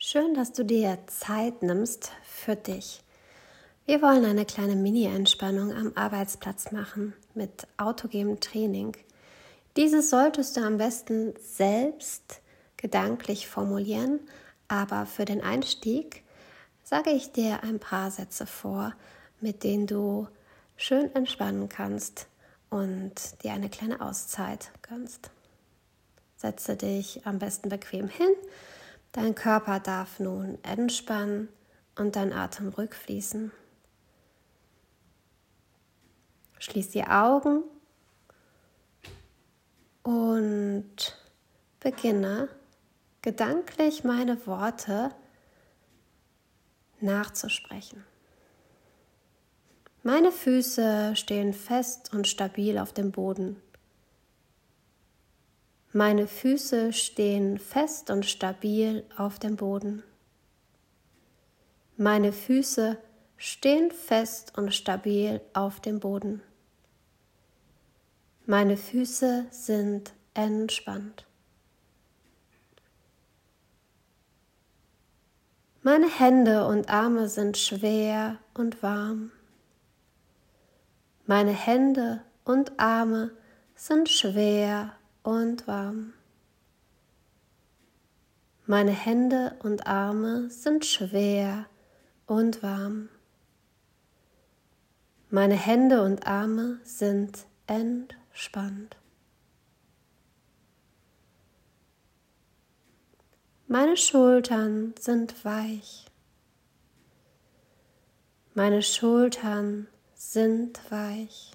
Schön, dass du dir Zeit nimmst für dich. Wir wollen eine kleine Mini-Entspannung am Arbeitsplatz machen mit autogenem Training. Dieses solltest du am besten selbst gedanklich formulieren, aber für den Einstieg sage ich dir ein paar Sätze vor, mit denen du schön entspannen kannst und dir eine kleine Auszeit gönnst. Setze dich am besten bequem hin. Dein Körper darf nun entspannen und dein Atem ruhig fließen. Schließ die Augen und beginne gedanklich meine Worte nachzusprechen. Meine Füße stehen fest und stabil auf dem Boden. Meine Füße stehen fest und stabil auf dem Boden. Meine Füße stehen fest und stabil auf dem Boden. Meine Füße sind entspannt. Meine Hände und Arme sind schwer und warm. Meine Hände und Arme sind schwer und warm. Meine Hände und Arme sind schwer und warm. Meine Hände und Arme sind entspannt. Meine Schultern sind weich. Meine Schultern sind weich.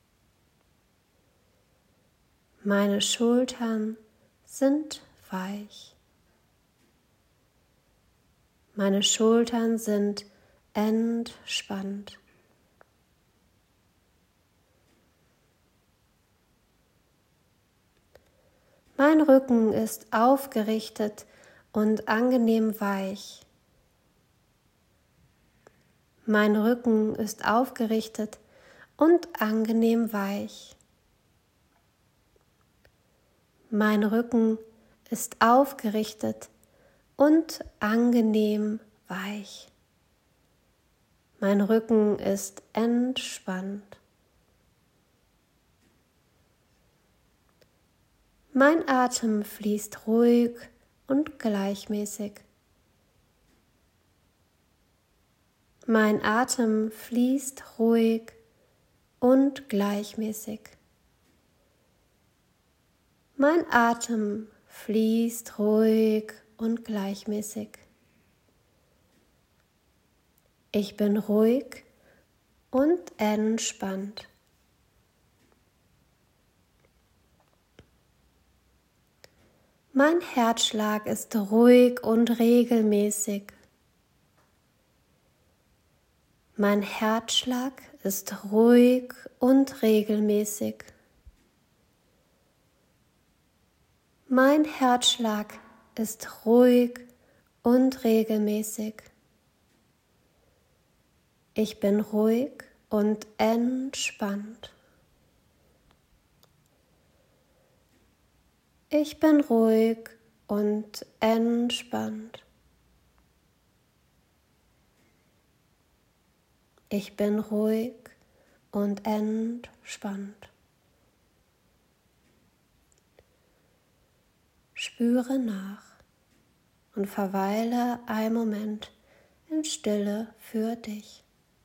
Meine Schultern sind weich. Meine Schultern sind entspannt. Mein Rücken ist aufgerichtet und angenehm weich. Mein Rücken ist aufgerichtet und angenehm weich. Mein Rücken ist aufgerichtet und angenehm weich. Mein Rücken ist entspannt. Mein Atem fließt ruhig und gleichmäßig. Mein Atem fließt ruhig und gleichmäßig. Mein Atem fließt ruhig und gleichmäßig. Ich bin ruhig und entspannt. Mein Herzschlag ist ruhig und regelmäßig. Mein Herzschlag ist ruhig und regelmäßig. Mein Herzschlag ist ruhig und regelmäßig. Ich bin ruhig und entspannt. Ich bin ruhig und entspannt. Ich bin ruhig und entspannt. Spüre nach und verweile einen Moment in Stille für dich.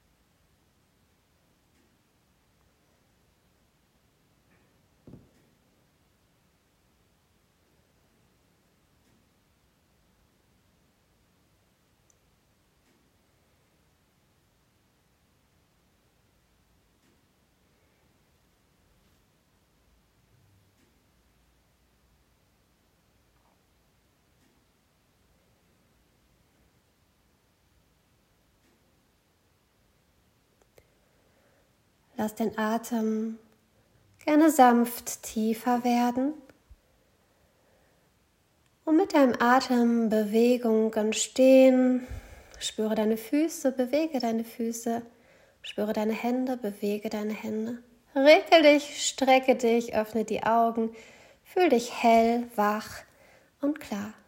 Lass den Atem gerne sanft tiefer werden und mit deinem Atem Bewegung entstehen. Spüre deine Füße, bewege deine Füße, spüre deine Hände, bewege deine Hände. Regel dich, strecke dich, öffne die Augen, fühl dich hell, wach und klar.